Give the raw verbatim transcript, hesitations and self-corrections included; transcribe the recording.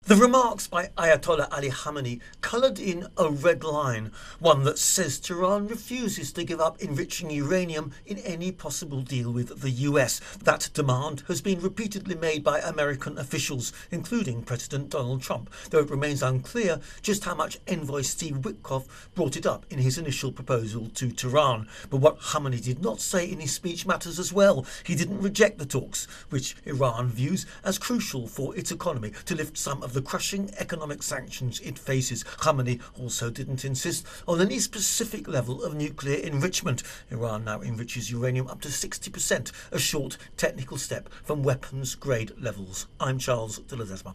The remarks by Ayatollah Ali Khamenei coloured in a red line, one that says Tehran refuses to give up enriching uranium in any possible deal with the U S. That demand has been repeatedly made by American officials, including President Donald Trump, though it remains unclear just how much envoy Steve Witkoff brought it up in his initial proposal to Tehran. But what Khamenei did not say in his speech matters as well. He didn't reject the talks, which Iran views as crucial for its economy to lift some of the crushing economic sanctions it faces. Khamenei also didn't insist on any specific level of nuclear enrichment. Iran now enriches uranium up to sixty percent, a short technical step from weapons grade levels. I'm Charles de Ledesma.